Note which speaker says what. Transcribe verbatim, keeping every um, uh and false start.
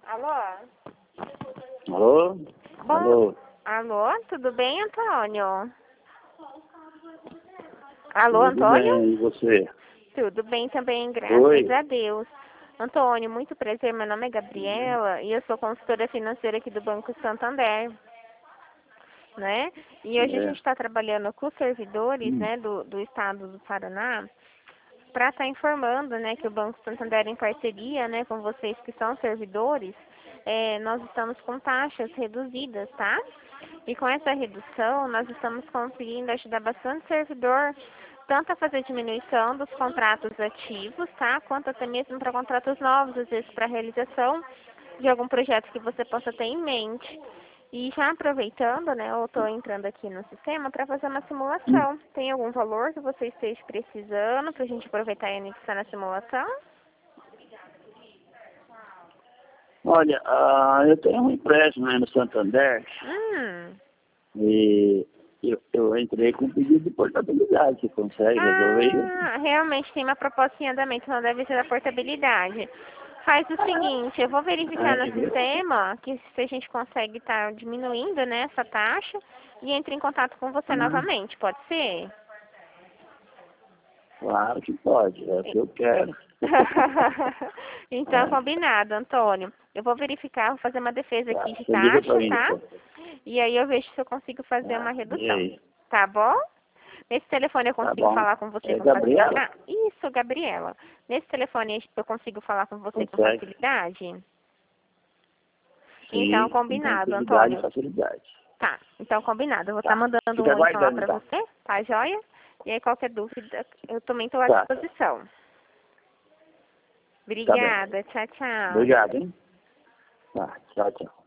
Speaker 1: Alô?
Speaker 2: Alô?
Speaker 1: Bom,
Speaker 2: Alô?
Speaker 1: alô, tudo bem, Antônio? Alô,
Speaker 2: Tudo
Speaker 1: Antônio?
Speaker 2: bem, e você?
Speaker 1: Tudo bem também, graças
Speaker 2: Oi?
Speaker 1: a Deus. Antônio, muito prazer, meu nome é Gabriela e eu sou consultora financeira aqui do Banco Santander, né? E hoje a
Speaker 2: É.
Speaker 1: gente está trabalhando com os servidores,
Speaker 2: Hum.
Speaker 1: né, do, do estado do Paraná, para estar informando, né, que o Banco Santander, em parceria, né, com vocês que são servidores, é, nós estamos com taxas reduzidas, tá? E com essa redução, nós estamos conseguindo ajudar bastante servidor, tanto a fazer diminuição dos contratos ativos, tá? Quanto até mesmo para contratos novos, às vezes para realização de algum projeto que você possa ter em mente. E já aproveitando, né, eu estou entrando aqui no sistema para fazer uma simulação. Tem algum valor que você esteja precisando para a gente aproveitar e anexar na simulação?
Speaker 2: Olha, ah, eu tenho um empréstimo aí no Santander
Speaker 1: Hum.
Speaker 2: e eu, eu entrei com um pedido de portabilidade. Você consegue resolver isso?
Speaker 1: Ah, realmente tem uma proposta em andamento, não deve ser a portabilidade. Faz o seguinte, eu vou verificar no
Speaker 2: É,
Speaker 1: sistema que se a gente consegue estar diminuindo, né, essa taxa e entre em contato com você
Speaker 2: hum,
Speaker 1: novamente, pode ser?
Speaker 2: claro que pode, é o que eu quero.
Speaker 1: Então,
Speaker 2: É,
Speaker 1: combinado, Antônio. Eu vou verificar, vou fazer uma defesa
Speaker 2: tá,
Speaker 1: aqui de
Speaker 2: você liga
Speaker 1: taxa,
Speaker 2: pra mim
Speaker 1: tá?
Speaker 2: depois.
Speaker 1: E aí eu vejo se eu consigo fazer uma
Speaker 2: Ah, e
Speaker 1: redução.
Speaker 2: aí?
Speaker 1: Tá bom? Nesse telefone eu
Speaker 2: Tá
Speaker 1: consigo
Speaker 2: bom.
Speaker 1: falar com você
Speaker 2: É
Speaker 1: com
Speaker 2: Gabriela?
Speaker 1: facilidade? Isso, Gabriela. Nesse telefone eu consigo falar com você com
Speaker 2: Consegue?
Speaker 1: facilidade? Então,
Speaker 2: Sim, com
Speaker 1: combinado,
Speaker 2: tranquilidade e
Speaker 1: Antônio.
Speaker 2: facilidade.
Speaker 1: Tá, então combinado. Eu vou estar
Speaker 2: Tá.
Speaker 1: mandando
Speaker 2: Fica
Speaker 1: um oito lá
Speaker 2: aguardando
Speaker 1: pra
Speaker 2: então.
Speaker 1: você, tá joia? E aí qualquer dúvida, eu também estou à
Speaker 2: Tá,
Speaker 1: disposição.
Speaker 2: tá bem.
Speaker 1: Obrigada, tchau, tchau.
Speaker 2: Obrigado, hein? Tá, tchau, tchau.